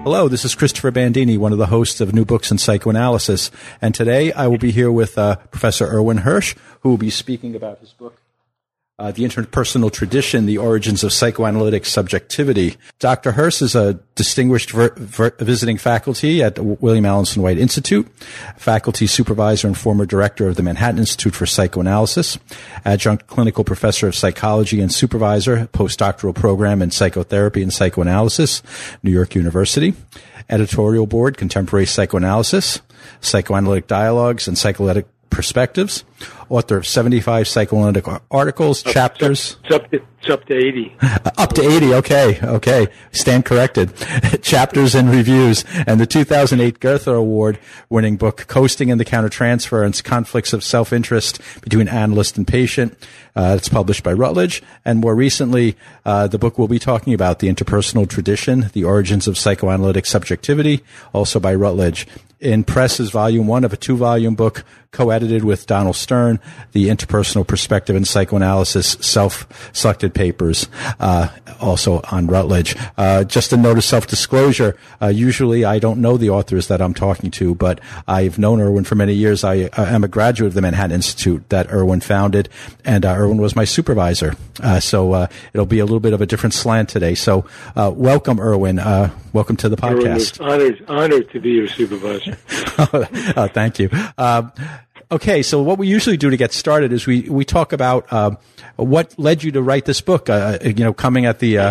Hello, this is Christopher Bandini, one of the hosts of New Books in Psychoanalysis. And today I will be here with Professor Irwin Hirsch, who will be speaking about his book, The Interpersonal Tradition, The Origins of Psychoanalytic Subjectivity. Dr. Hirsch is a distinguished visiting faculty at William Alanson White Institute, faculty supervisor and former director of the Manhattan Institute for Psychoanalysis, adjunct clinical professor of psychology and supervisor, postdoctoral program in psychotherapy and psychoanalysis, New York University, editorial board, Contemporary Psychoanalysis, Psychoanalytic Dialogues and Psychoanalytic Perspectives, author of 75 psychoanalytic articles, chapters. It's up to 80. Up to 80, okay. Stand corrected. Chapters and reviews, and the 2008 Goethe Award-winning book, Coasting and the Countertransference, Conflicts of Self-Interest Between Analyst and Patient. It's published by Routledge. And more recently, the book we'll be talking about, The Interpersonal Tradition, The Origins of Psychoanalytic Subjectivity, also by Routledge. In press is volume 1 of a 2-volume book co-edited with Donald Stern, The Interpersonal Perspective in Psychoanalysis, Self-Selected Papers, also on Routledge. Just a note of self-disclosure, usually I don't know the authors that I'm talking to, but I've known Irwin for many years. I am a graduate of the Manhattan Institute that Irwin founded, and Irwin was my supervisor. So it'll be a little bit of a different slant today. So welcome, Irwin. Welcome to the podcast. Honored to be your supervisor. Thank you. Okay, so what we usually do to get started is we talk about what led you to write this book. Coming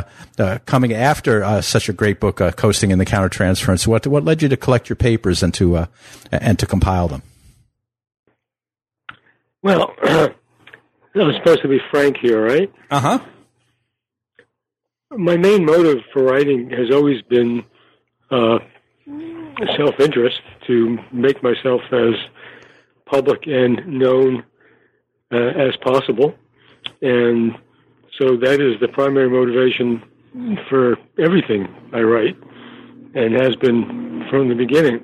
after such a great book, Coasting and the Countertransference. What led you to collect your papers and to compile them? Well, I'm supposed to be frank here, right? Uh-huh. My main motive for writing has always been self-interest, to make myself as public and known as possible. And so that is the primary motivation for everything I write, and has been from the beginning.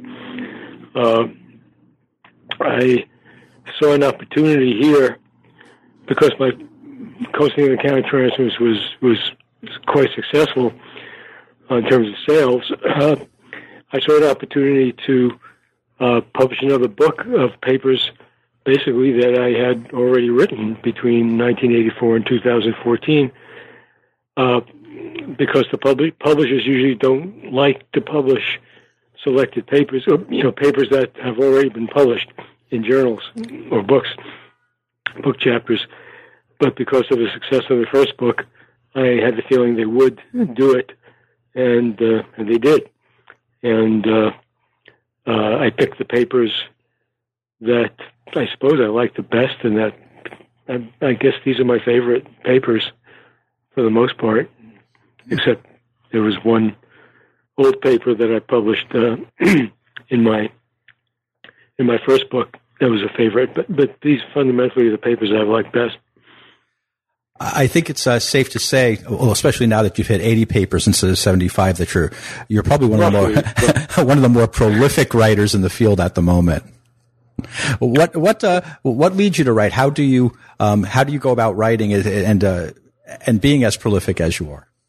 I saw an opportunity here because my Coasting and the Countertransference was quite successful in terms of sales. I saw an opportunity to publish another book of papers, basically, that I had already written between 1984 and 2014, because the publishers usually don't like to publish selected papers, or papers that have already been published in journals or book chapters. But because of the success of the first book, I had the feeling they would do it, and they did. And I picked the papers that I suppose I like the best, and that I guess these are my favorite papers for the most part, except there was one old paper that I published in my first book that was a favorite. But these fundamentally are the papers I like best. I think it's safe to say, well, especially now that you've hit 80 papers instead of 75, that you're probably one of the more prolific writers in the field at the moment. What leads you to write? How do you go about writing and being as prolific as you are?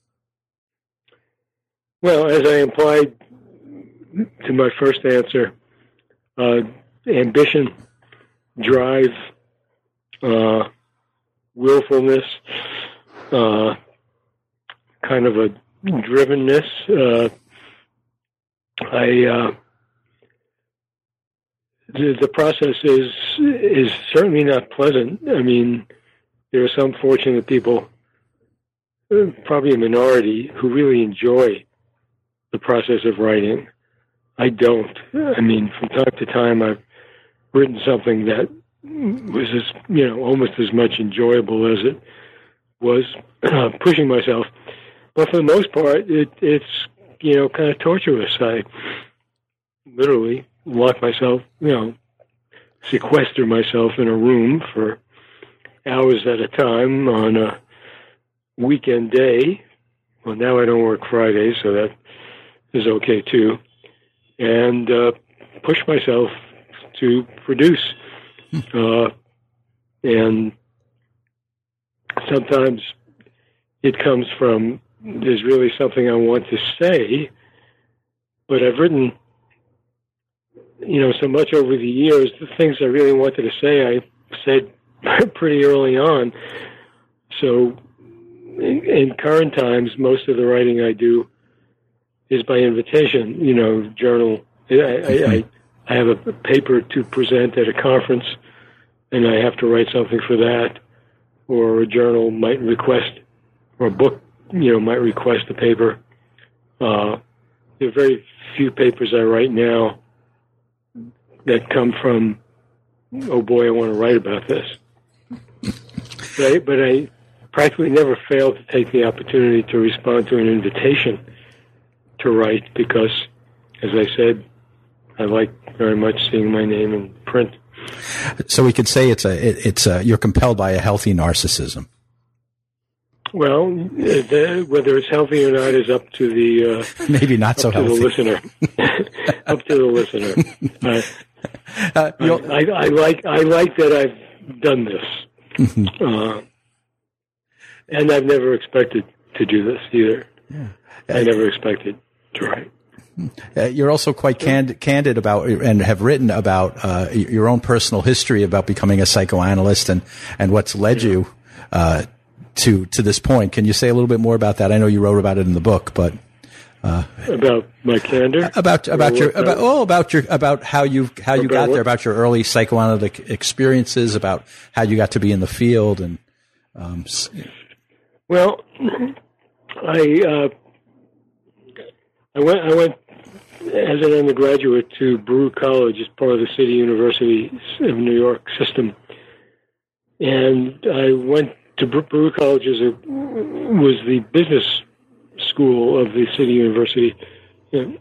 Well, as I implied to my first answer, ambition, drive, willfulness, kind of a drivenness. The process is certainly not pleasant. I mean, there are some fortunate people, probably a minority, who really enjoy the process of writing. I don't. I mean, from time to time, I've written something that was almost as much enjoyable as it was pushing myself. But for the most part, it's kind of torturous. I literally lock myself, sequester myself in a room for hours at a time on a weekend day. Well, now I don't work Fridays, so that is okay too. And push myself to produce. And sometimes it comes from, there's really something I want to say, but I've written, so much over the years. The things I really wanted to say, I said pretty early on. So in current times, most of the writing I do is by invitation, journal. I have a paper to present at a conference, and I have to write something for that, or a journal might request, or a book, might request a paper. There are very few papers I write now that come from, oh boy, I want to write about this. But I practically never fail to take the opportunity to respond to an invitation to write because, as I said, I like very much seeing my name in print. So we could say you're compelled by a healthy narcissism. Well, whether it's healthy or not is up to the maybe not so healthy. The listener. Up to the listener. I like that I've done this, and I've never expected to do this either. Yeah. I never expected to write. You're also quite candid about, and have written about your own personal history about becoming a psychoanalyst and what's led you to this point. Can you say a little bit more about that? I know you wrote about it in the book, but about my candor, about how you got there, about your early psychoanalytic experiences, about how you got to be in the field, and well, I went as an undergraduate to Baruch College as part of the City University of New York system, and I went to Baruch College was the business school of the City University, and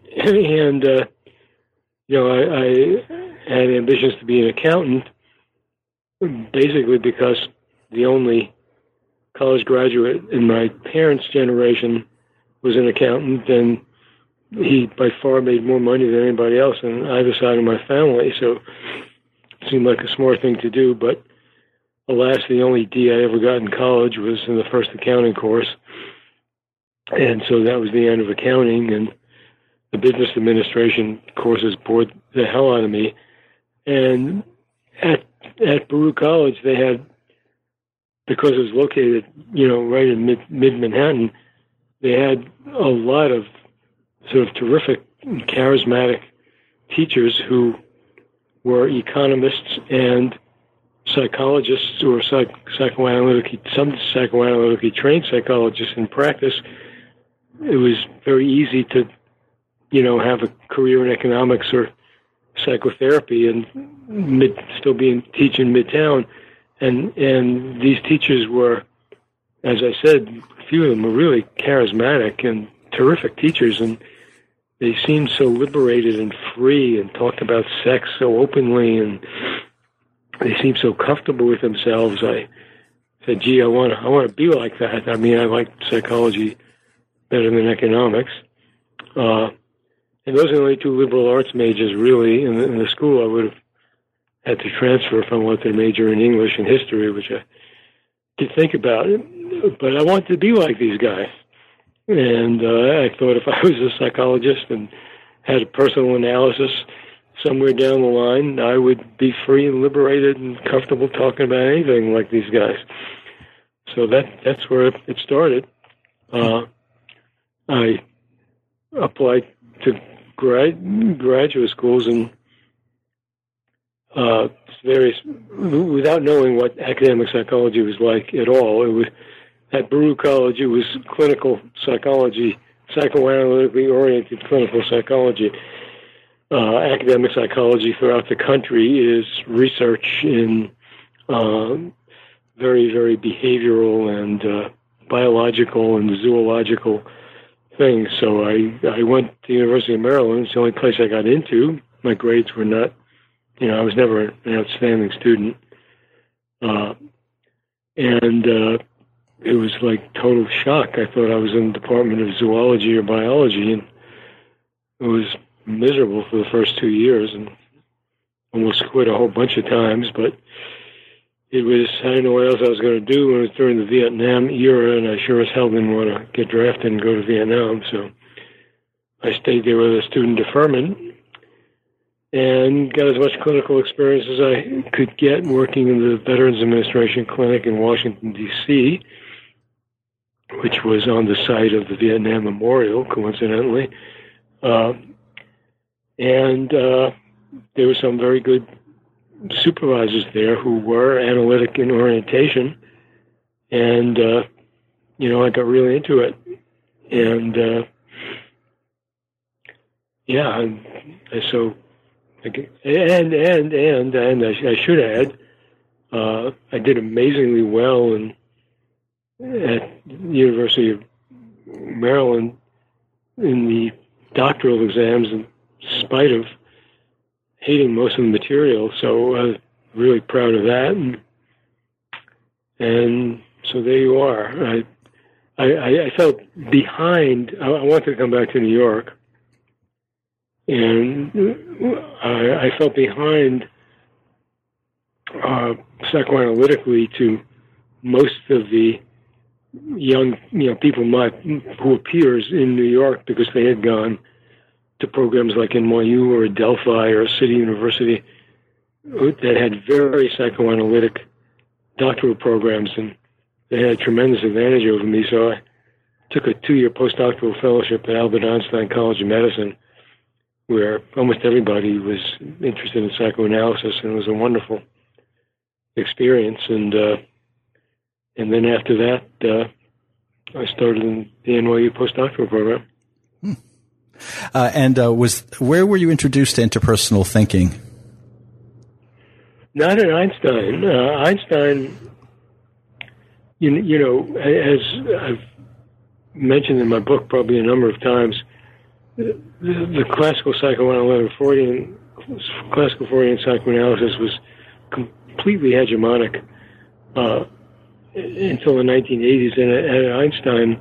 I had ambitions to be an accountant, basically because the only college graduate in my parents' generation was an accountant, and he by far made more money than anybody else on either side of my family, so it seemed like a smart thing to do. But alas, the only D I ever got in college was in the first accounting course, and so that was the end of accounting, and the business administration courses bored the hell out of me. And at Baruch College, they had, because it was located, right in mid-Manhattan, they had a lot of sort of terrific, charismatic teachers who were economists and psychologists or some psychoanalytically trained psychologists in practice. It was very easy to, have a career in economics or psychotherapy and still teaching Midtown. And these teachers were, as I said, a few of them were really charismatic and terrific teachers, and they seemed so liberated and free and talked about sex so openly, and they seemed so comfortable with themselves. I said, gee, I want to be like that. I mean, I like psychology better than economics. And those are the only two liberal arts majors really in the school. I would have had to transfer if I wanted to major in English and history, which I did think about it. But I wanted to be like these guys. And I thought if I was a psychologist and had a personal analysis somewhere down the line, I would be free and liberated and comfortable talking about anything like these guys. So that's where it started. I applied to graduate schools and various, without knowing what academic psychology was like at all. It was at Baruch College. It was clinical psychology, psychoanalytically oriented clinical psychology. Academic psychology throughout the country is research in very, very behavioral and biological and zoological things. So I went to the University of Maryland. It's the only place I got into. My grades were not, I was never an outstanding student. It was like total shock. I thought I was in the Department of Zoology or Biology, and it was miserable for the first 2 years and almost quit a whole bunch of times, but I didn't know what else I was going to do when it was during the Vietnam era, and I sure as hell didn't want to get drafted and go to Vietnam, so I stayed there with a student deferment and got as much clinical experience as I could get working in the Veterans Administration Clinic in Washington, D.C., which was on the site of the Vietnam Memorial, coincidentally. And there were some very good supervisors there who were analytic in orientation. And, I got really into it. And, and I should add, I did amazingly well at the University of Maryland in the doctoral exams, in spite of hating most of the material. So I was really proud of that. And so there you are. I felt behind. I wanted to come back to New York. And I felt behind psychoanalytically to most of the young, people who were peers in New York, because they had gone to programs like NYU or Adelphi or City University that had very psychoanalytic doctoral programs, and they had a tremendous advantage over me. So I took a 2-year postdoctoral fellowship at Albert Einstein College of Medicine, where almost everybody was interested in psychoanalysis, and it was a wonderful experience. And then after that, I started in the NYU postdoctoral program. Where were you introduced to interpersonal thinking? Not at Einstein. Einstein, as I've mentioned in my book probably a number of times, the classical psychoanalytic classical Freudian psychoanalysis was completely hegemonic until the 1980s. And at Einstein,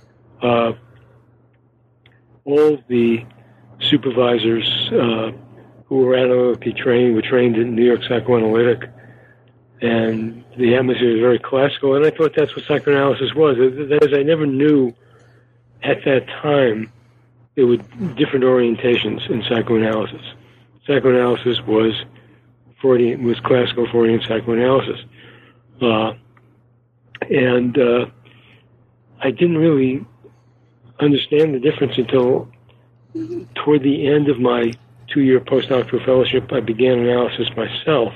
all the supervisors who were analytically trained were trained in New York Psychoanalytic, and the atmosphere was very classical. And I thought that's what psychoanalysis was. That is, I never knew at that time there were different orientations in psychoanalysis. Psychoanalysis was classical Freudian psychoanalysis. And I didn't really understand the difference until toward the end of my 2-year postdoctoral fellowship. I began analysis myself.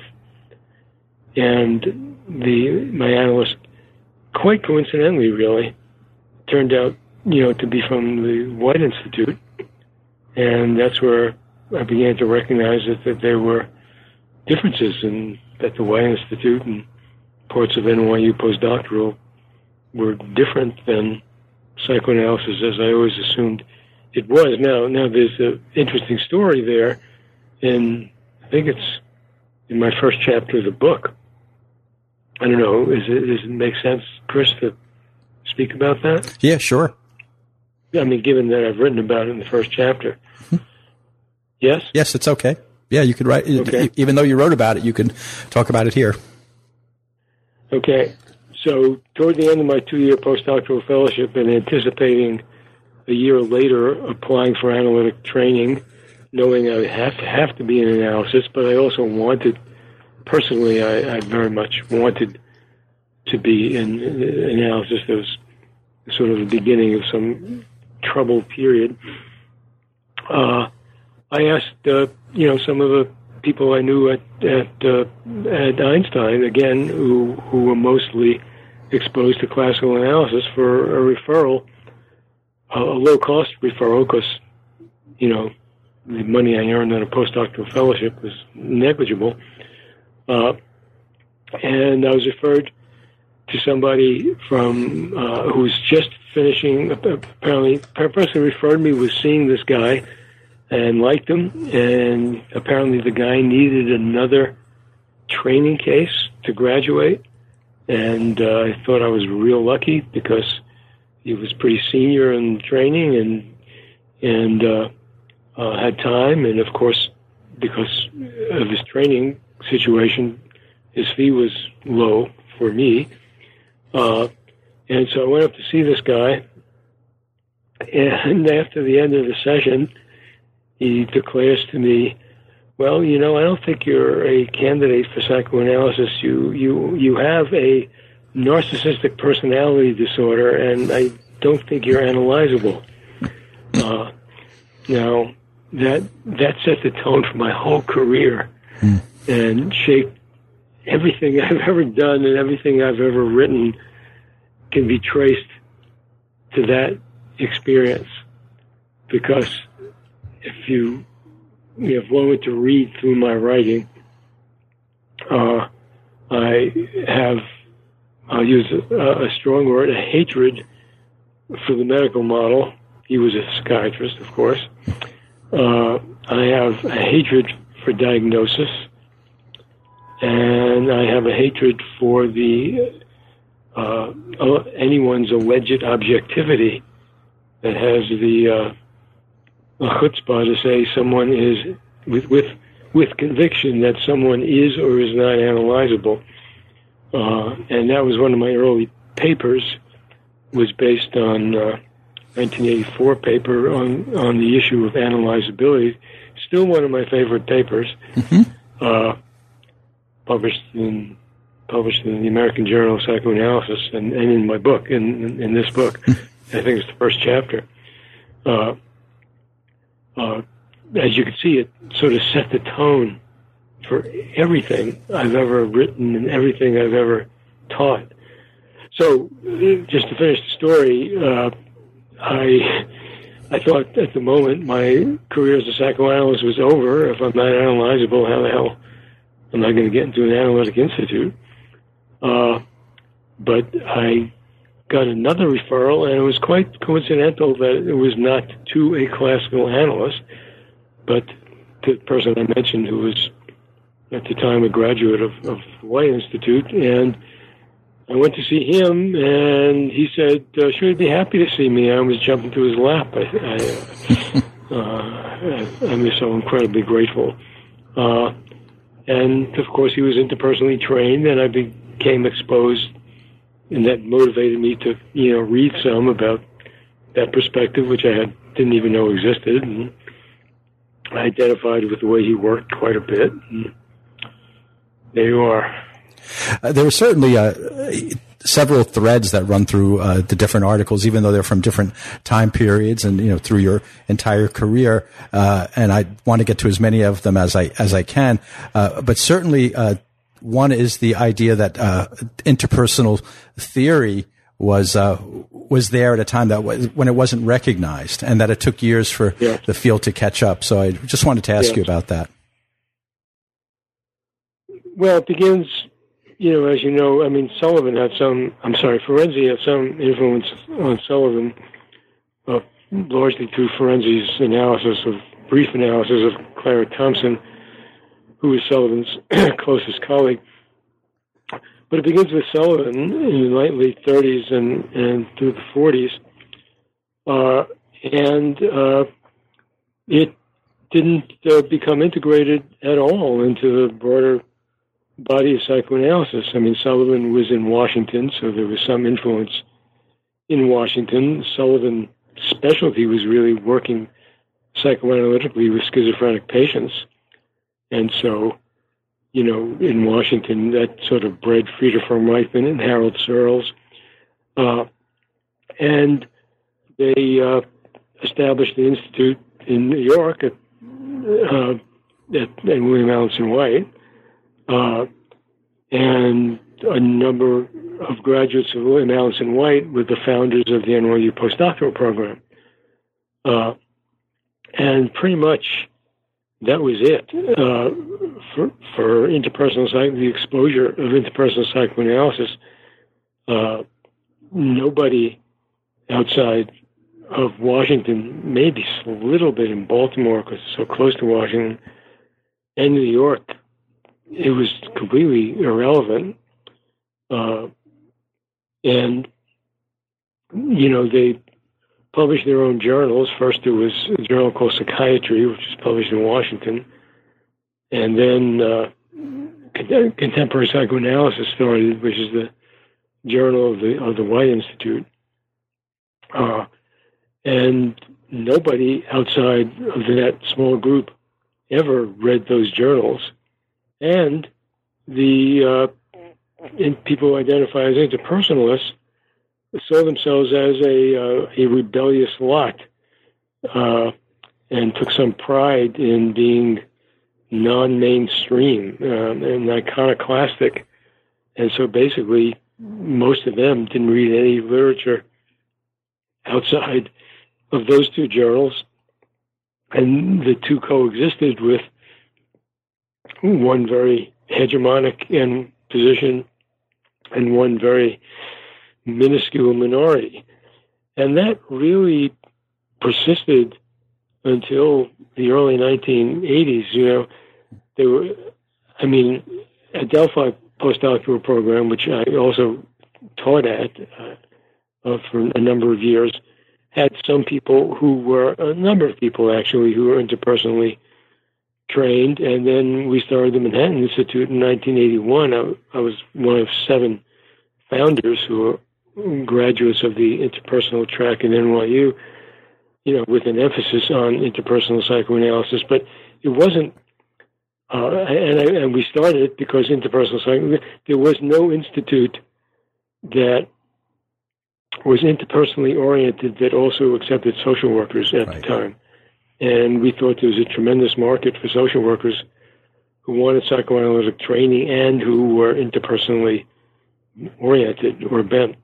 And my analyst, quite coincidentally really, turned out to be from the White Institute, and that's where I began to recognize that there were differences at the White Institute, and parts of NYU postdoctoral were different than psychoanalysis, as I always assumed it was. Now there's an interesting story there, and I think it's in my first chapter of the book. I don't know, does it make sense, Chris, to speak about that? Yeah, sure. I mean, given that I've written about it in the first chapter. Yes? Yes, it's okay. Yeah, you could write, okay. Even though you wrote about it, you can talk about it here. Okay. So toward the end of my 2-year postdoctoral fellowship, and anticipating a year later applying for analytic training, knowing I would have to be in analysis, but I also wanted, personally, I very much wanted to be in analysis. There was sort of the beginning of some troubled period. I asked, some of the people I knew at Einstein, again, who were mostly exposed to classical analysis, for a referral, a low-cost referral, because, the money I earned on a postdoctoral fellowship was negligible. And I was referred to somebody from who was just finishing. Apparently, the person who referred me was seeing this guy and liked him, and apparently the guy needed another training case to graduate. And I thought I was real lucky because he was pretty senior in training and had time, and of course, because of his training situation, his fee was low for me. And so I went up to see this guy, And after the end of the session, he declares to me, well, I don't think you're a candidate for psychoanalysis. You have a narcissistic personality disorder, and I don't think you're analyzable. Now, that set the tone for my whole career and shaped everything I've ever done, and everything I've ever written can be traced to that experience. Because if if one were to read through my writing, I'll use a strong word, a hatred for the medical model. He was a psychiatrist, of course. I have a hatred for diagnosis, and I have a hatred for anyone's alleged objectivity that has the chutzpah to say someone is with conviction that someone is or is not analyzable. And that was one of my early papers, was based on 1984 paper on the issue of analyzability. Still one of my favorite papers, published in the American Journal of Psychoanalysis, and in my book, in this book. I think it's the first chapter. As you can see, it sort of set the tone for everything I've ever written and everything I've ever taught. So, just to finish the story, I thought at the moment my career as a psychoanalyst was over. If I'm not analyzable, how the hell am I going to get into an analytic institute? But I got another referral, and it was quite coincidental that it was not to a classical analyst, but to the person I mentioned, who was at the time a graduate of the White Institute. And I went to see him, and he said, sure, he'd be happy to see me. I was jumping to his lap. I'm so incredibly grateful. And, of course, he was interpersonally trained, and I became exposed, and that motivated me to, read some about that perspective, which I didn't even know existed. And I identified with the way he worked quite a bit. And there you are. There were certainly several threads that run through the different articles, even though they're from different time periods and through your entire career. And I want to get to as many of them as I can. But certainly, one is the idea that interpersonal theory was there at a time when it wasn't recognized, and that it took years for the field to catch up. So I just wanted to ask you about that. Well, it begins, as you know, Ferenczi had some influence on Sullivan, largely through Ferenczi's brief analysis of Clara Thompson, who was Sullivan's closest colleague. But it begins with Sullivan in the late 30s and through the 40s. And it didn't become integrated at all into the broader body of psychoanalysis. Sullivan was in Washington, so there was some influence in Washington. Sullivan's specialty was really working psychoanalytically with schizophrenic patients. And so, in Washington, that sort of bred Frieder von Reichmann and Harold Searles. And they established the Institute in New York at William Alanson White. And a number of graduates of William Alanson White were the founders of the NYU postdoctoral program. And pretty much that was it for interpersonal the exposure of interpersonal psychoanalysis. Nobody outside of Washington, maybe a little bit in Baltimore because it's so close to Washington, and New York, it was completely irrelevant. And, they published their own journals. First, there was a journal called Psychiatry, which was published in Washington. And then Contemporary Psychoanalysis started, which is the journal of the White Institute. And nobody outside of that small group ever read those journals. And the people who identify as interpersonalists saw themselves as a rebellious lot, and took some pride in being non-mainstream and iconoclastic. And so basically, most of them didn't read any literature outside of those two journals, and the two coexisted with one very hegemonic in position and one very minuscule minority. And that really persisted until the early 1980s. You know, they were, I mean, at Delphi postdoctoral program, which I also taught at for a number of years, had some people who were, a number of people actually, who were interpersonally trained. And then we started the Manhattan Institute in 1981. I was one of 7 founders who were graduates of the interpersonal track at NYU, you know, with an emphasis on interpersonal psychoanalysis. But it wasn't, and we started it because interpersonal psychoanalysis, there was no institute that was interpersonally oriented that also accepted social workers at the time. And we thought there was a tremendous market for social workers who wanted psychoanalytic training and who were interpersonally oriented or bent.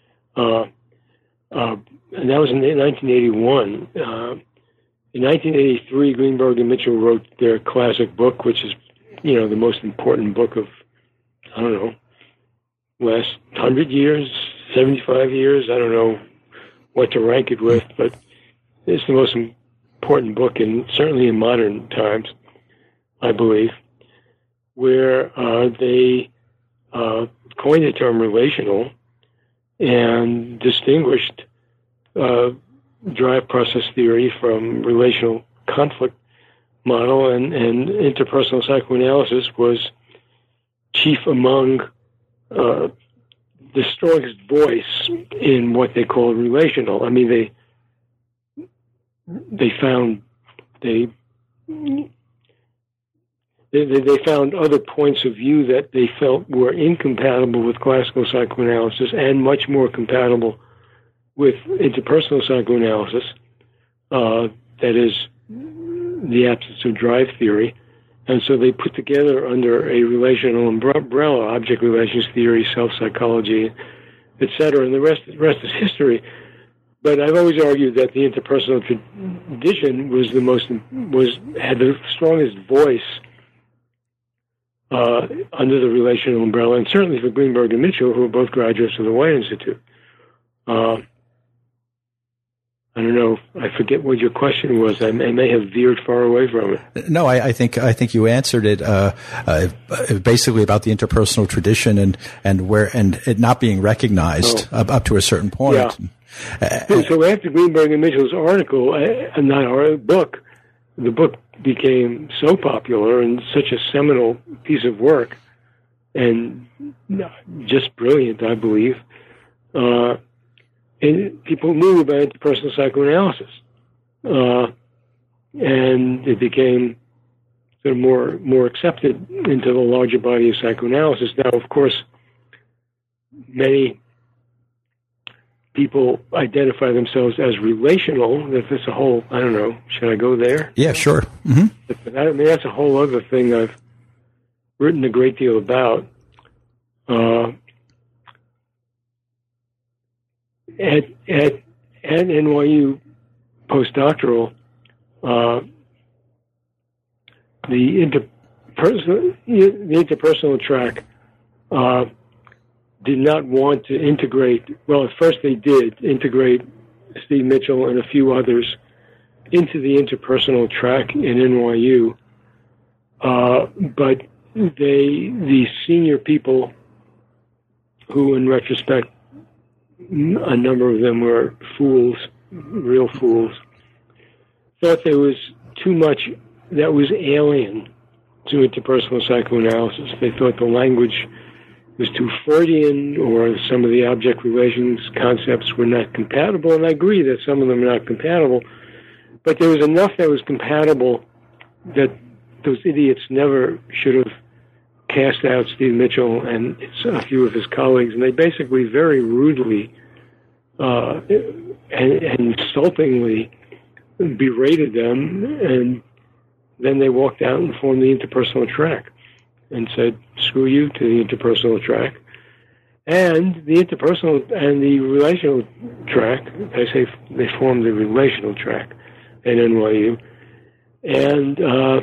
And that was in 1981. In 1983, Greenberg and Mitchell wrote their classic book, which is, you know, the most important book of, I don't know, last 100 years, 75 years. I don't know what to rank it with, but it's the most important book, certainly in modern times, I believe, where they coined the term relational and distinguished drive process theory from relational conflict model, and interpersonal psychoanalysis was chief among the strongest voice in what they call relational. I mean, they found other points of view that they felt were incompatible with classical psychoanalysis and much more compatible with interpersonal psychoanalysis, that is, the absence of drive theory. And so they put together under a relational umbrella, object relations theory, self-psychology, etc., and the rest is history. But I've always argued that the interpersonal tradition had the strongest voice under the relational umbrella, and certainly for Greenberg and Mitchell, who are both graduates of the White Institute. I don't know. I forget what your question was. I may have veered far away from it. No, I think you answered it. Basically about the interpersonal tradition and it not being recognized up to a certain point. Yeah. So after Greenberg and Mitchell's article, book, the book became so popular and such a seminal piece of work, and just brilliant, I believe. And people knew about interpersonal psychoanalysis, and it became sort of more accepted into the larger body of psychoanalysis. Now, of course, many people identify themselves as relational. That's a whole, I don't know, should I go there? Yeah, sure. Mm-hmm. I mean, that's a whole other thing I've written a great deal about. At NYU postdoctoral, the interpersonal track did not want to integrate. Well, at first they did integrate Steve Mitchell and a few others into the interpersonal track in NYU, but the senior people, who in retrospect, a number of them were fools, real fools, thought there was too much that was alien to interpersonal psychoanalysis. They thought the language was too Freudian, or some of the object relations concepts were not compatible. And I agree that some of them are not compatible, but there was enough that was compatible that those idiots never should have cast out Steve Mitchell and a few of his colleagues, and they basically very rudely and insultingly berated them, and then they walked out and formed the interpersonal track and said, screw you to the interpersonal track. And the interpersonal and the relational track, I say they formed the relational track at NYU. And,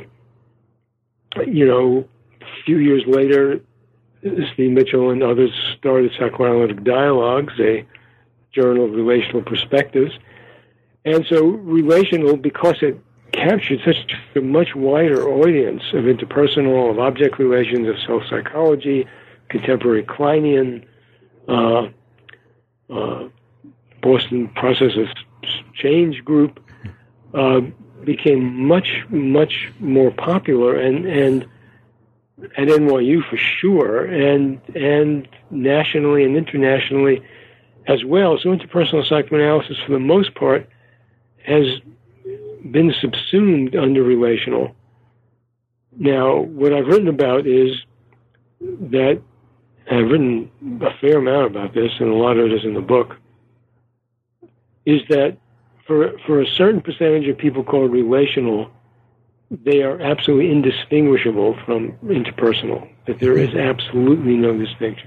a few years later, Steve Mitchell and others started Psychoanalytic Dialogues, a journal of relational perspectives. And so relational, because it captured such a much wider audience of interpersonal, of object relations, of self-psychology, contemporary Kleinian, Boston Process of Change group, became much, much more popular and at NYU for sure, and nationally and internationally as well. So interpersonal psychoanalysis, for the most part, has been subsumed under relational. Now, what I've written about is that, I've written a fair amount about this, and a lot of it is in the book, is that for a certain percentage of people called relational, they are absolutely indistinguishable from interpersonal, that there is absolutely no distinction.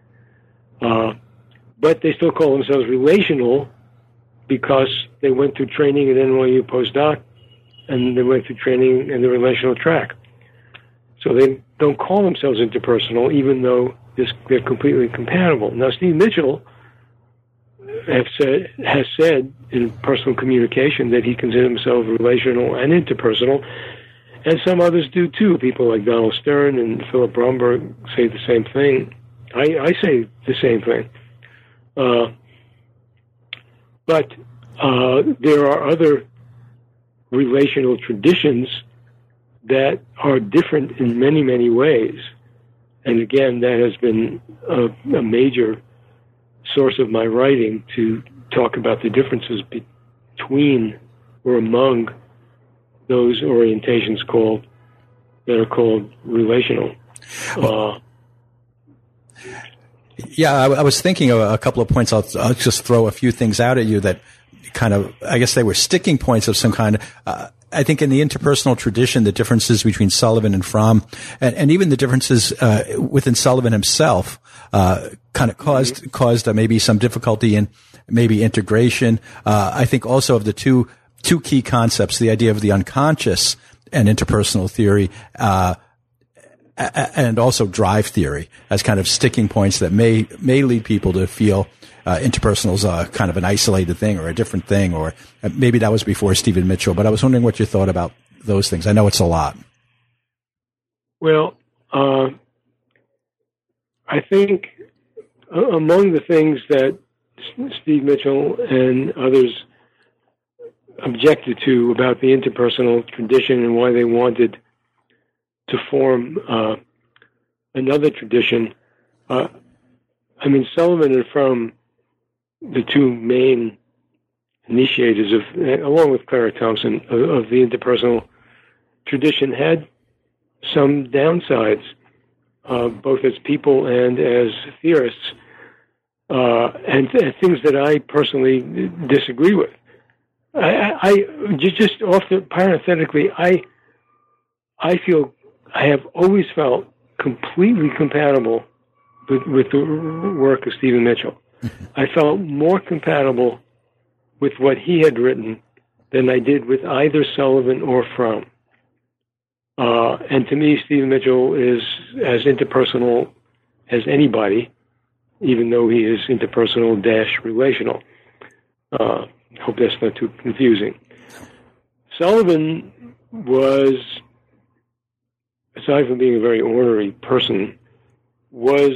But they still call themselves relational because they went through training at NYU postdoc, and they went through training in the relational track. So they don't call themselves interpersonal, even though they're completely compatible. Now, Steve Mitchell has said in personal communication that he considers himself relational and interpersonal, and some others do too. People like Donald Stern and Philip Bromberg say the same thing. I say the same thing. But there are other relational traditions that are different in many, many ways. And again, that has been a major source of my writing, to talk about the differences between or among those orientations that are called relational. Yeah, I was thinking of a couple of points. I'll just throw a few things out at you that kind of, I guess they were sticking points of some kind. I think in the interpersonal tradition, the differences between Sullivan and Fromm, and even the differences within Sullivan himself, kind of caused maybe some difficulty in maybe integration. I think also of the two key concepts, the idea of the unconscious and interpersonal theory, and also drive theory as kind of sticking points that may lead people to feel interpersonal is kind of an isolated thing or a different thing, or maybe that was before Stephen Mitchell. But I was wondering what you thought about those things. I know it's a lot. Well, I think among the things that Steve Mitchell and others objected to about the interpersonal tradition and why they wanted to form another tradition, Sullivan and Fromm, the two main initiators along with Clara Thompson, of the interpersonal tradition, had some downsides, both as people and as theorists, and things that I personally disagree with. I just parenthetically, I feel I have always felt completely compatible with the work of Stephen Mitchell. I felt more compatible with what he had written than I did with either Sullivan or Fromm. And to me, Stephen Mitchell is as interpersonal as anybody, even though he is interpersonal-relational. Hope that's not too confusing. Sullivan was, aside from being a very ornery person, was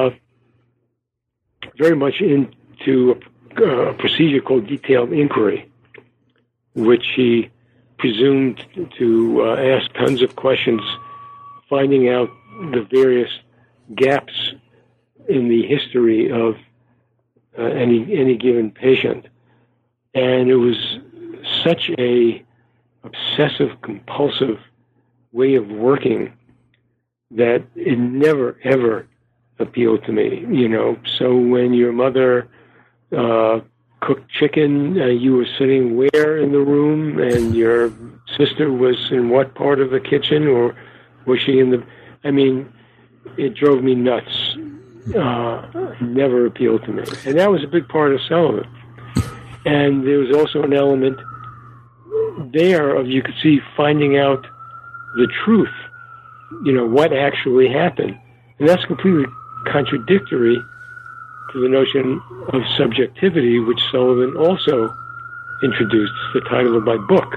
very much into a procedure called detailed inquiry, which he presumed to ask tons of questions, finding out the various gaps in the history of any given patient, and it was such a obsessive compulsive way of working that it never ever appealed to me. So when your mother cooked chicken, you were sitting where in the room, and your sister was in what part of the kitchen, or was she in the... I mean, it drove me nuts. Never appealed to me. And that was a big part of Sullivan. And there was also an element there of, you could see, finding out the truth, what actually happened. And that's completely contradictory to the notion of subjectivity, which Sullivan also introduced. It's the title of my book.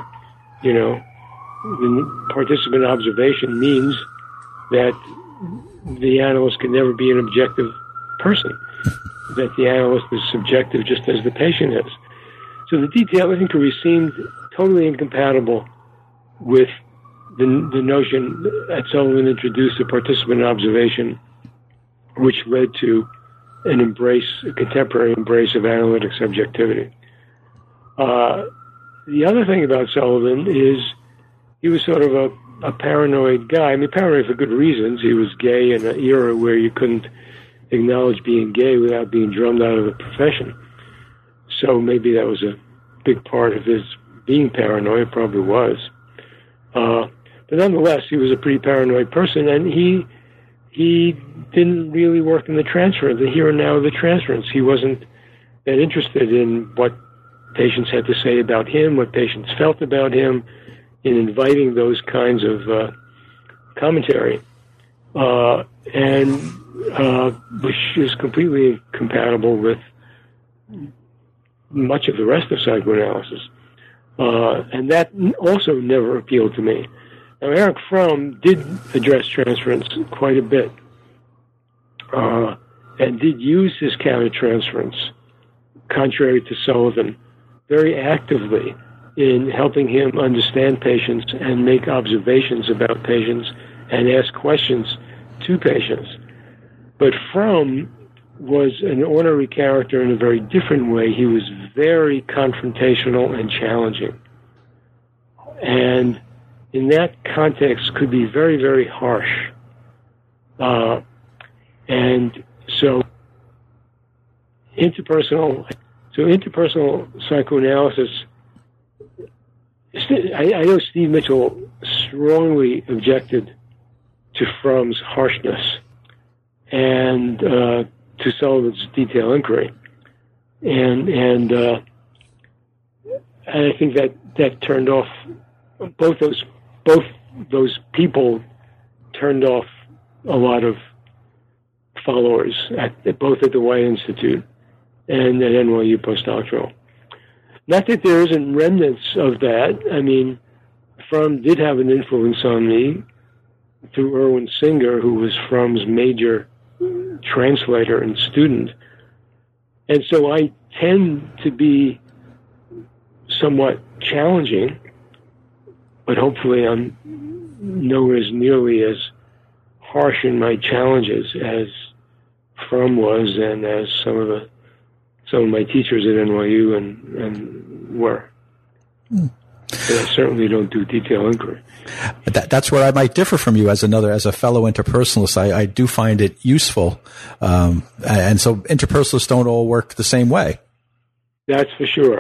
The participant observation means that the analyst can never be an objective person, that the analyst is subjective just as the patient is. So the detailed inquiry seemed totally incompatible with the notion that Sullivan introduced a participant observation, which led to a contemporary embrace of analytic subjectivity. The other thing about Sullivan is he was sort of a paranoid guy. I mean, paranoid for good reasons. He was gay in an era where you couldn't acknowledge being gay without being drummed out of the profession. So maybe that was a big part of his being paranoid. It probably was. But nonetheless, he was a pretty paranoid person, and he didn't really work in the transference, the here and now of the transference. He wasn't that interested in what patients had to say about him, what patients felt about him, in inviting those kinds of commentary, and which is completely incompatible with much of the rest of psychoanalysis. And that also never appealed to me. Now, Erich Fromm did address transference quite a bit, and did use his countertransference, contrary to Sullivan, very actively in helping him understand patients and make observations about patients and ask questions to patients. But Fromm was an ornery character in a very different way. He was very confrontational and challenging. And in that context could be very, very harsh. And so interpersonal psychoanalysis, I know Steve Mitchell strongly objected to Fromm's harshness and to Sullivan's detailed inquiry, and I think that turned off both those people turned off a lot of followers both at the White Institute and at NYU postdoctoral. Not that there isn't remnants of that. I mean, Fromm did have an influence on me through Erwin Singer, who was Fromm's major translator and student. And so I tend to be somewhat challenging, but hopefully I'm nowhere as nearly as harsh in my challenges as Fromm was and as some of my teachers at NYU and were. But I certainly don't do detailed inquiry. That's where I might differ from you as a fellow interpersonalist. I do find it useful. And so interpersonalists don't all work the same way. That's for sure.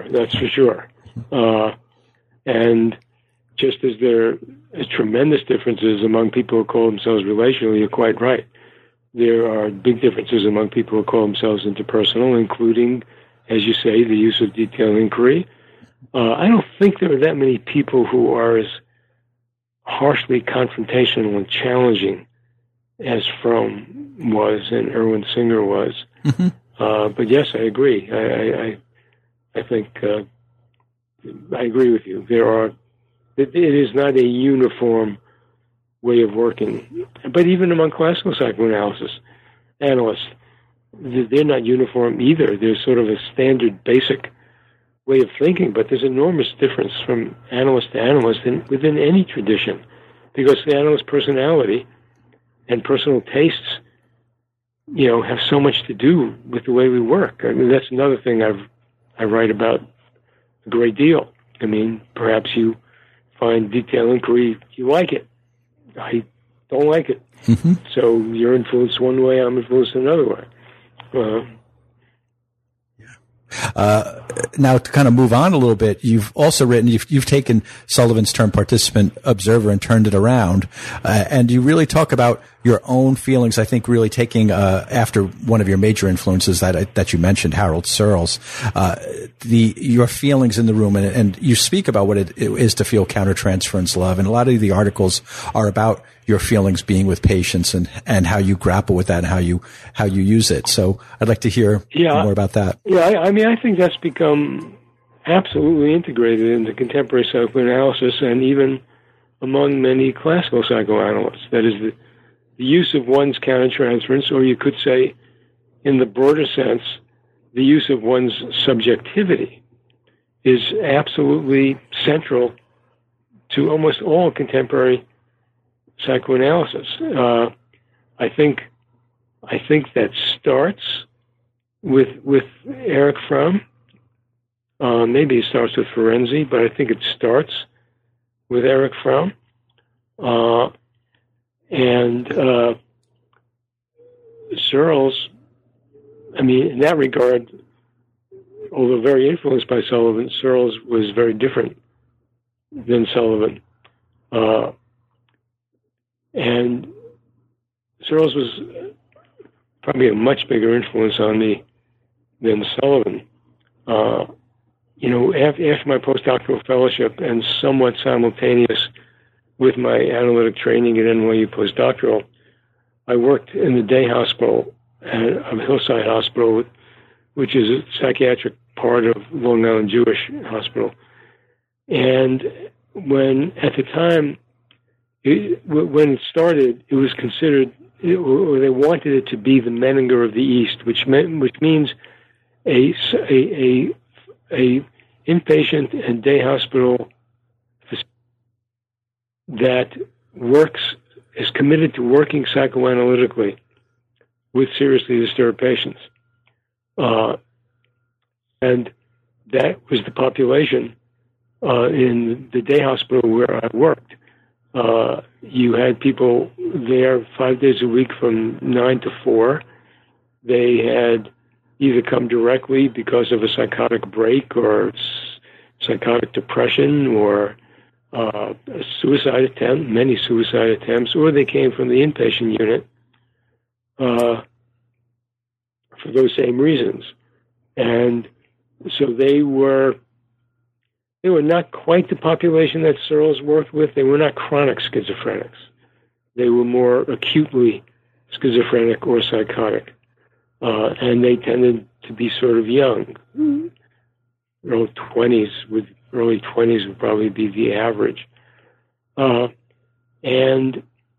And just as there are tremendous differences among people who call themselves relational, you're quite right. There are big differences among people who call themselves interpersonal, including, as you say, the use of detailed inquiry. I don't think there are that many people who are as harshly confrontational and challenging as Fromm was and Erwin Singer was. Mm-hmm. But yes, I agree. I think I agree with you. It is not a uniform way of working. But even among classical psychoanalysis analysts, they're not uniform either. There's sort of a standard basic way of thinking, but there's enormous difference from analyst to analyst within any tradition, because the analyst's personality and personal tastes have so much to do with the way we work. I mean, that's another thing I write about a great deal. I mean, perhaps you find detailed inquiry, you like it. I don't like it. Mm-hmm. So you're influenced one way, I'm influenced another way. Now, to kind of move on a little bit, you've also written, you've taken Sullivan's term participant observer and turned it around, and you really talk about your own feelings. I think really taking after one of your major influences that you mentioned, Harold Searles, your feelings in the room, and you speak about what it is to feel countertransference love, and a lot of the articles are about your feelings being with patients and how you grapple with that and how you use it. So I'd like to hear more about that. Yeah, I mean, I think that's become absolutely integrated into contemporary psychoanalysis and even among many classical psychoanalysts. That is the use of one's countertransference, or you could say, in the broader sense, the use of one's subjectivity is absolutely central to almost all contemporary psychoanalysis. I think that starts with Erich Fromm. Maybe it starts with Ferenczi, but I think it starts with Erich Fromm. And Searles, I mean, in that regard, although very influenced by Sullivan, Searles was very different than Sullivan. And Searles was probably a much bigger influence on me than Sullivan. After my postdoctoral fellowship and somewhat simultaneous with my analytic training at NYU postdoctoral, I worked in the day hospital of Hillside Hospital, which is a psychiatric part of Long Island Jewish Hospital. And when it started, it was considered, or they wanted it to be the Menninger of the East, which means a inpatient and day hospital that is committed to working psychoanalytically with seriously disturbed patients. And that was the population in the day hospital where I worked. You had people there 5 days a week from 9 to 4. They had either come directly because of a psychotic break or psychotic depression or a suicide attempt, many suicide attempts, or they came from the inpatient unit for those same reasons. And so they were not quite the population that Searles worked with. They were not chronic schizophrenics. They were more acutely schizophrenic or psychotic. And they tended to be sort of young. Early 20s would probably be the average. And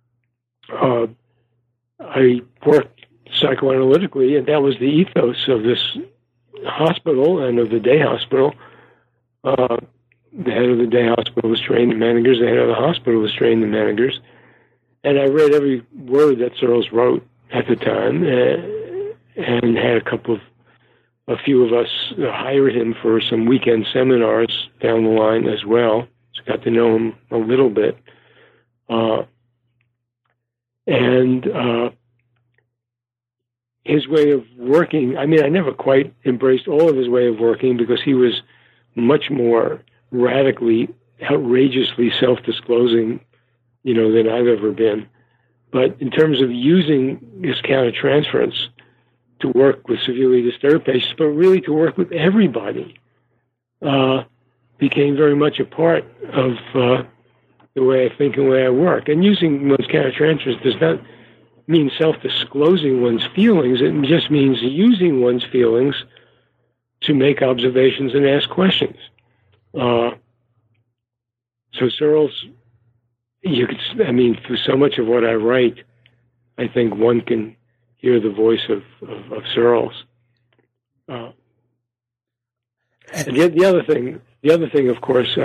I worked psychoanalytically, and that was the ethos of this hospital and of the day hospital. The head of the day hospital was trained in Manningers. The head of the hospital was trained in Manningers. And I read every word that Searles wrote at the time, and had a few of us hired him for some weekend seminars down the line as well. So got to know him a little bit. And his way of working, I mean, I never quite embraced all of his way of working because he was much more radically, outrageously self-disclosing, than I've ever been. But in terms of using his countertransference to work with severely disturbed patients, but really to work with everybody, became very much a part of the way I think and the way I work. And using one's countertransference does not mean self-disclosing one's feelings. It just means using one's feelings to make observations and ask questions. So Searles, through so much of what I write, I think one can hear the voice of Searles. And the other thing, of course,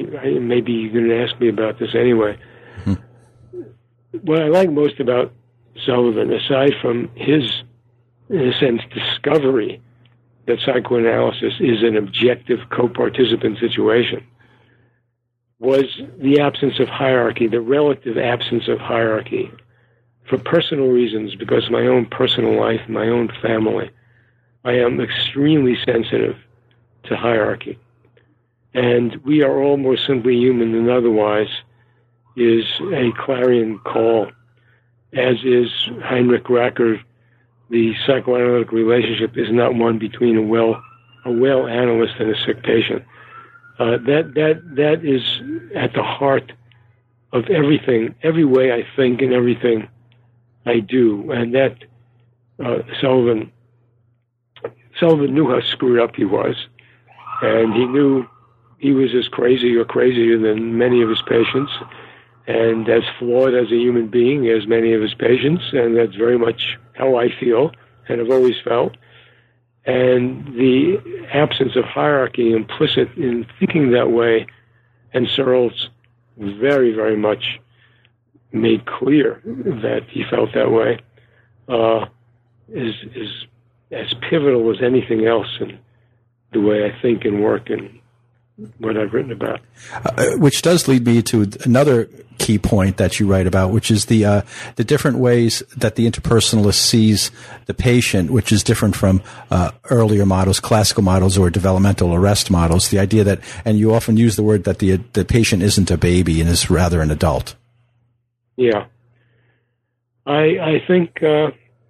maybe you're going to ask me about this anyway. Mm-hmm. What I like most about Sullivan, aside from his, in a sense, discovery that psychoanalysis is an objective co-participant situation, was the absence of hierarchy, the relative absence of hierarchy. For personal reasons, because of my own personal life, my own family, I am extremely sensitive to hierarchy. And we are all more simply human than otherwise is a clarion call, as is Heinrich Racker. The psychoanalytic relationship is not one between a well analyst and a sick patient. That is at the heart of everything, every way I think and everything I do. And that Sullivan knew how screwed up he was, and he knew he was as crazy or crazier than many of his patients, and as flawed as a human being as many of his patients, and that's very much how I feel and have always felt. And the absence of hierarchy implicit in thinking that way, and Searles very, very much made clear that he felt that way, is as pivotal as anything else in the way I think and work and what I've written about. Which does lead me to another key point that you write about, which is the different ways that the interpersonalist sees the patient, which is different from earlier models, classical models, or developmental arrest models. The idea that, and you often use the word that the patient isn't a baby and is rather an adult. Yeah, I think the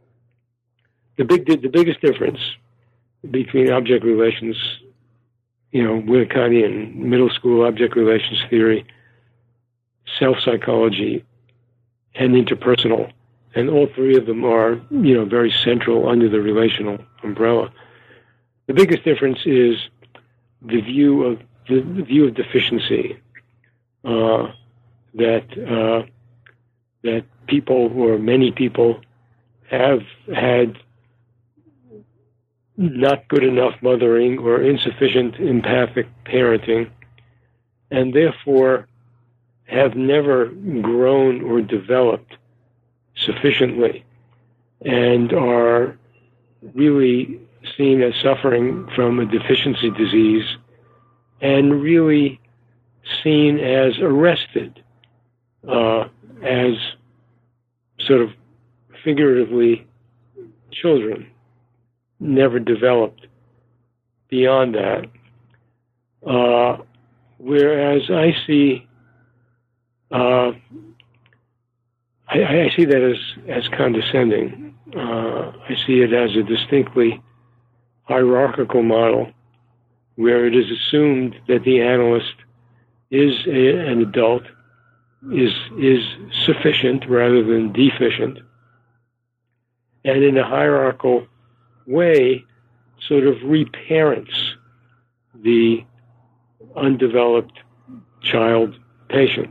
biggest difference between object relations, Winnicottian middle school object relations theory, self-psychology, and interpersonal, and all three of them are, very central under the relational umbrella. The biggest difference is the view of deficiency, that people, or many people, have had not good enough mothering or insufficient empathic parenting, and therefore have never grown or developed sufficiently, and are really seen as suffering from a deficiency disease, and really seen as arrested, as sort of figuratively children, never developed beyond that. Whereas I see that as condescending. I see it as a distinctly hierarchical model, where it is assumed that the analyst is an adult, is sufficient rather than deficient, and in a hierarchical way sort of reparents the undeveloped child patient.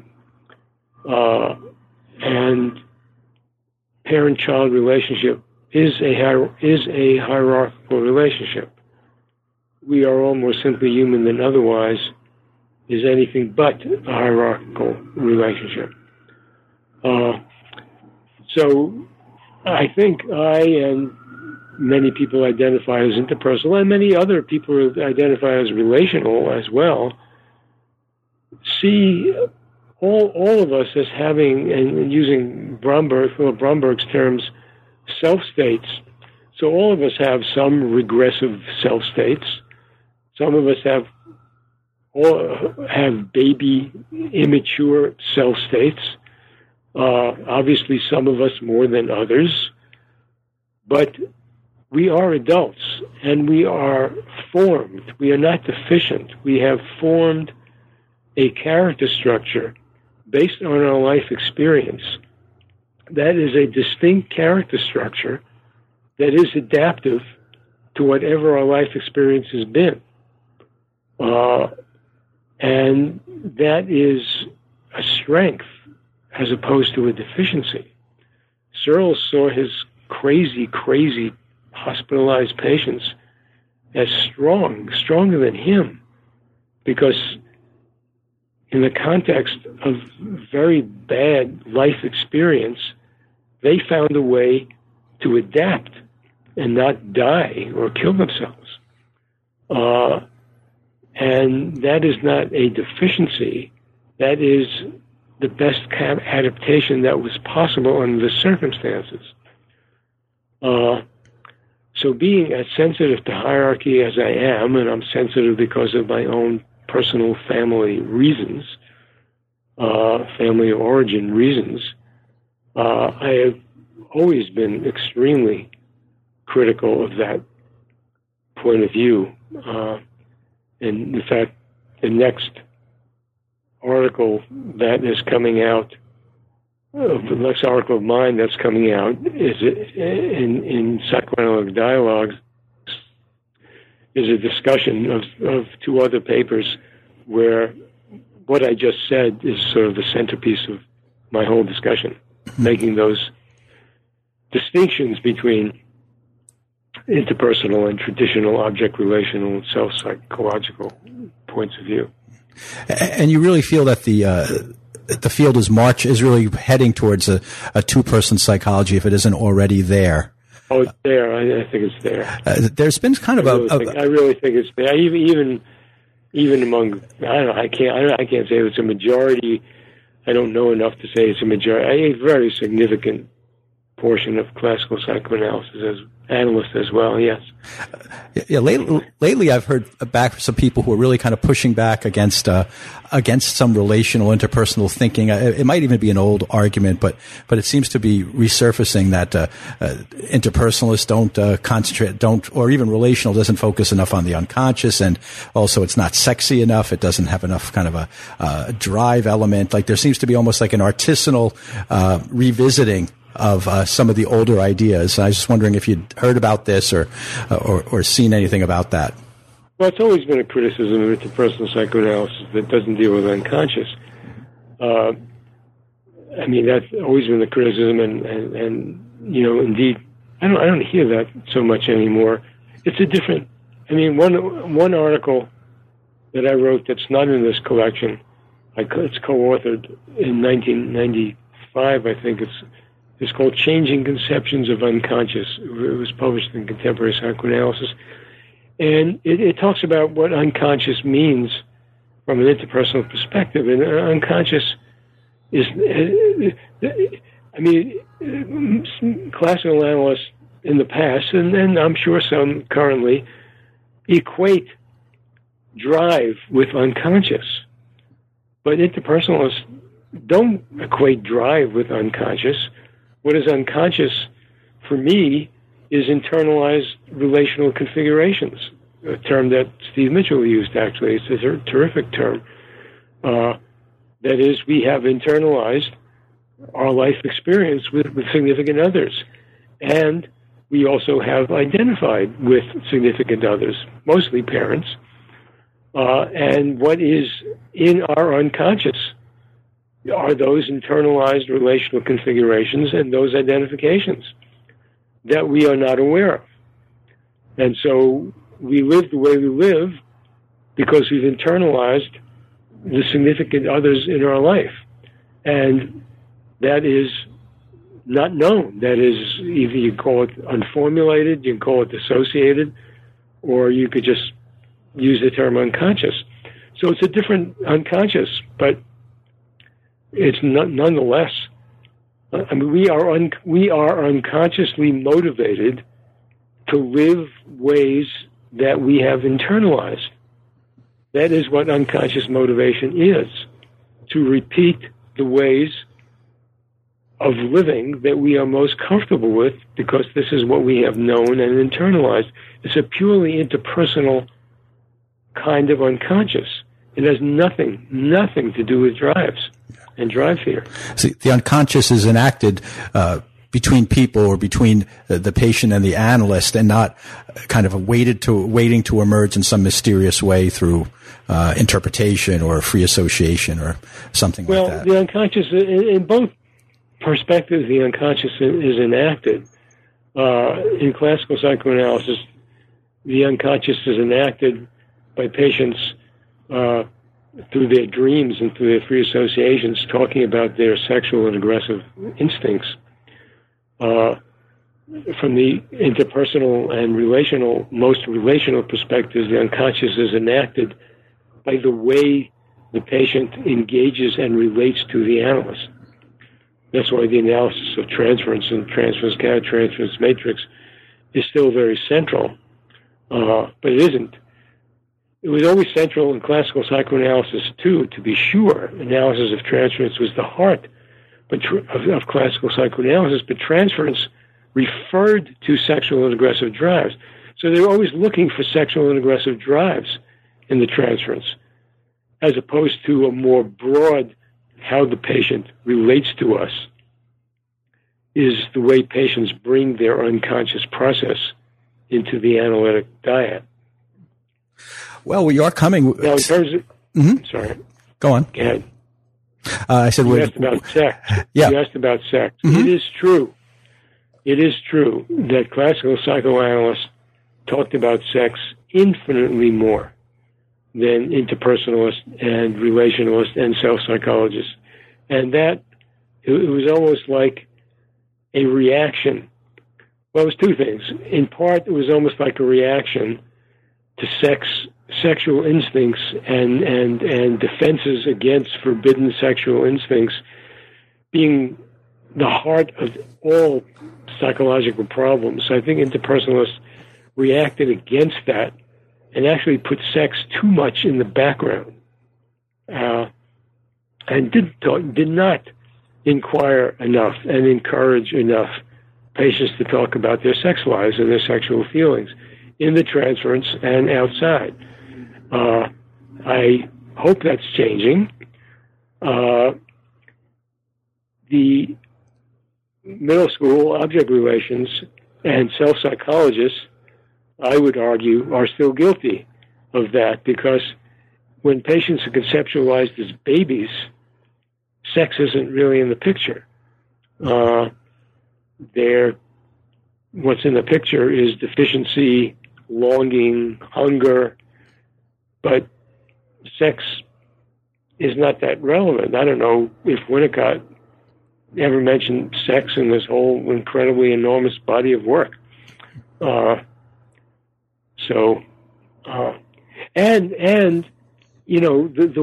And parent-child relationship is a hierarchical relationship. We are all more simply human than otherwise is anything but a hierarchical relationship. So I think I and many people identify as interpersonal, and many other people identify as relational as well, see all of us as having, and using Philip Bromberg's terms, self-states. So all of us have some regressive self-states. Some of us have baby, immature self-states. Obviously, some of us more than others. But we are adults, and we are formed. We are not deficient. We have formed a character structure based on our life experience that is a distinct character structure that is adaptive to whatever our life experience has been. And that is a strength as opposed to a deficiency. Searles saw his crazy hospitalized patients as stronger than him, because in the context of very bad life experience, they found a way to adapt and not die or kill themselves. And that is not a deficiency. That is the best adaptation that was possible under the circumstances. So being as sensitive to hierarchy as I am, and I'm sensitive because of my own personal family reasons, family origin reasons, I have always been extremely critical of that point of view. And in fact, the next article that is coming out, the next article of mine that's coming out is in Psychoanalytic Dialogues, is a discussion of two other papers where what I just said is sort of the centerpiece of my whole discussion, making those distinctions between interpersonal and traditional object relational and self-psychological points of view. And you really feel that the field is really heading towards a two-person psychology if it isn't already there. Oh, it's there. I think it's there. There's been kind of I really think it's there. Even among, I don't know, I can't say it's a majority. I don't know enough to say it's a majority. A very significant portion of classical psychoanalysis as analysts as well, yes. Yeah, lately I've heard back from some people who are really kind of pushing back against some relational interpersonal thinking. It might even be an old argument, but it seems to be resurfacing that interpersonalists don't concentrate, or even relational doesn't focus enough on the unconscious, and also it's not sexy enough. It doesn't have enough kind of a drive element. Like there seems to be almost like an artisanal revisiting of some of the older ideas. I was just wondering if you'd heard about this or seen anything about that. Well, it's always been a criticism of interpersonal psychoanalysis that doesn't deal with unconscious. I mean, that's always been the criticism, and you know, indeed, I don't hear that so much anymore. It's a different. I mean, one article that I wrote that's not in this collection, it's co-authored in 1995, I think it's called Changing Conceptions of Unconscious. It was published in Contemporary Psychoanalysis. And it talks about what unconscious means from an interpersonal perspective. And unconscious is, I mean, classical analysts in the past, and I'm sure some currently, equate drive with unconscious. But interpersonalists don't equate drive with unconscious. What is unconscious, for me, is internalized relational configurations, a term that Steve Mitchell used, actually. It's a terrific term. That is, we have internalized our life experience with significant others. And we also have identified with significant others, mostly parents. And what is in our unconscious are those internalized relational configurations and those identifications that we are not aware of. And so we live the way we live because we've internalized the significant others in our life. And that is not known. That is, either you call it unformulated, you can call it dissociated, or you could just use the term unconscious. So it's a different unconscious, but it's nonetheless, I mean, we are unconsciously motivated to live ways that we have internalized. That is what unconscious motivation is, to repeat the ways of living that we are most comfortable with because this is what we have known and internalized. It's a purely interpersonal kind of unconscious. It has nothing to do with drives and drive fear. See, the unconscious is enacted between people or between the patient and the analyst, and not kind of waiting to emerge in some mysterious way through interpretation or free association or something like that. Well, the unconscious, in both perspectives, the unconscious is enacted. In classical psychoanalysis, the unconscious is enacted by patients through their dreams and through their free associations, talking about their sexual and aggressive instincts. from the interpersonal and most relational perspectives, the unconscious is enacted by the way the patient engages and relates to the analyst. That's why the analysis of transference and transference countertransference matrix is still very central, but it isn't. It was always central in classical psychoanalysis too, to be sure. Analysis of transference was the heart of classical psychoanalysis, but transference referred to sexual and aggressive drives. So they were always looking for sexual and aggressive drives in the transference, as opposed to a more broad how the patient relates to us is the way patients bring their unconscious process into the analytic dyad. Well, we are coming. Now, in terms of, sorry. Go on. Go ahead. I said you asked about sex. Yeah. You asked about sex. It is true. It is true that classical psychoanalysts talked about sex infinitely more than interpersonalists and relationalists and self-psychologists. And that, it was almost like a reaction. Well, it was two things. In part, it was almost like a reaction to sexual instincts and defenses against forbidden sexual instincts being the heart of all psychological problems. I think interpersonalists reacted against that and actually put sex too much in the background, and did not inquire enough and encourage enough patients to talk about their sex lives and their sexual feelings in the transference and outside. I hope that's changing. The middle school object relations and self-psychologists, I would argue, are still guilty of that, because when patients are conceptualized as babies, sex isn't really in the picture. What's in the picture is deficiency, longing, hunger, but sex is not that relevant. I don't know if Winnicott ever mentioned sex in this whole incredibly enormous body of work. And you know, the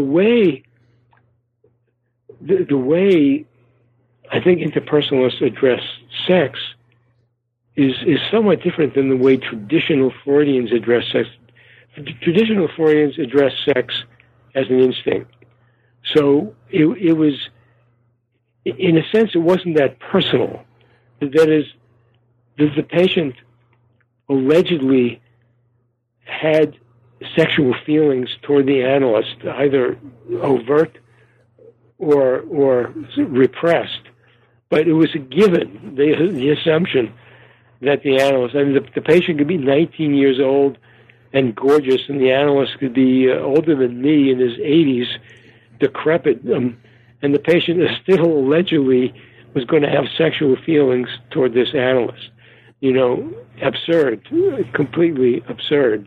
way I think interpersonalists address sex is somewhat different than the way traditional Freudians address sex. Traditional Freudians address sex as an instinct. So it was, in a sense, it wasn't that personal. That is, the patient allegedly had sexual feelings toward the analyst, either overt or repressed, but it was a given, the assumption that the analyst, I mean, the patient could be 19 years old and gorgeous, and the analyst could be older than me in his 80s, decrepit, and the patient still allegedly was going to have sexual feelings toward this analyst. You know, absurd, completely absurd.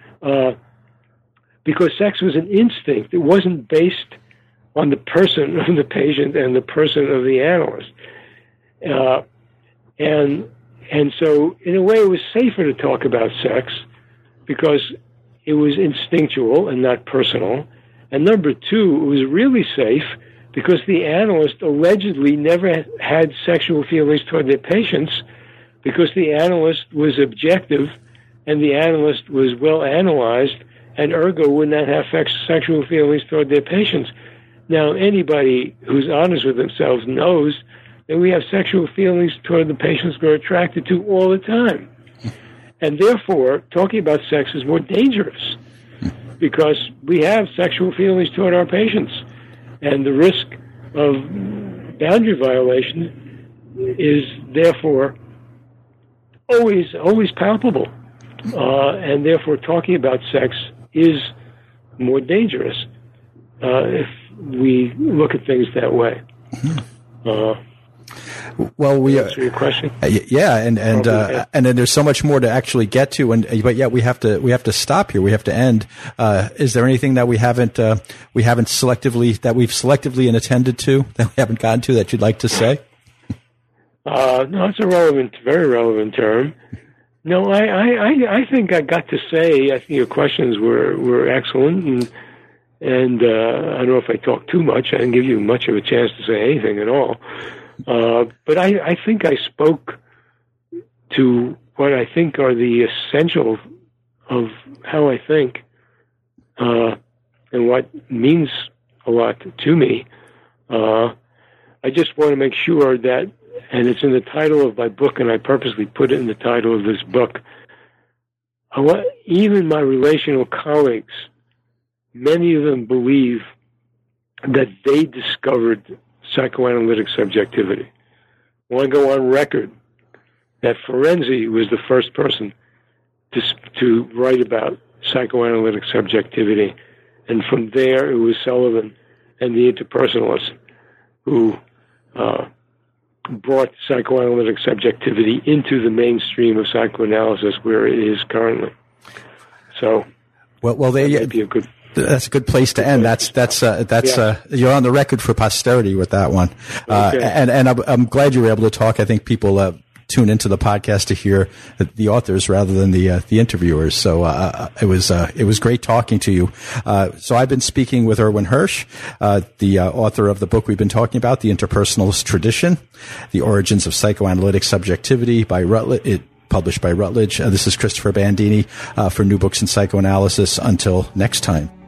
Because sex was an instinct. It wasn't based on the person of the patient and the person of the analyst. And so, in a way, it was safer to talk about sex because it was instinctual and not personal. And number two, it was really safe because the analyst allegedly never had sexual feelings toward their patients, because the analyst was objective and the analyst was well analyzed, and ergo would not have sexual feelings toward their patients. Now, anybody who's honest with themselves knows that we have sexual feelings toward the patients we're attracted to all the time. And therefore, talking about sex is more dangerous because we have sexual feelings toward our patients. And the risk of boundary violation is therefore always palpable. And therefore, talking about sex is more dangerous if we look at things that way. Well, we answer your question. Yeah, and then there's so much more to actually get to, but yet we have to stop here. We have to end. Is there anything that we've selectively and attended to that we haven't gotten to that you'd like to say? No, it's a very relevant term. No, I think I got to say, I think your questions were excellent, and I don't know if I talked too much. I didn't give you much of a chance to say anything at all. But I think I spoke to what I think are the essentials of how I think, and what means a lot to me. I just want to make sure that, and it's in the title of my book, and I purposely put it in the title of this book, even my relational colleagues, many of them believe that they discovered psychoanalytic subjectivity. I want to go on record that Ferenczi was the first person to write about psychoanalytic subjectivity, and from there it was Sullivan and the interpersonalists who brought psychoanalytic subjectivity into the mainstream of psychoanalysis where it is currently. So, well, that'd be a good. That's a good place to end. That's you're on the record for posterity with that one. Okay. And I'm glad you were able to talk. I think people tune into the podcast to hear the authors rather than the interviewers. So it was great talking to you. So I've been speaking with Irwin Hersh, the author of the book we've been talking about, The Interpersonalist Tradition: The Origins of Psychoanalytic Subjectivity, by Routledge. Published by Routledge. This is Christopher Bandini for New Books in Psychoanalysis. Until next time.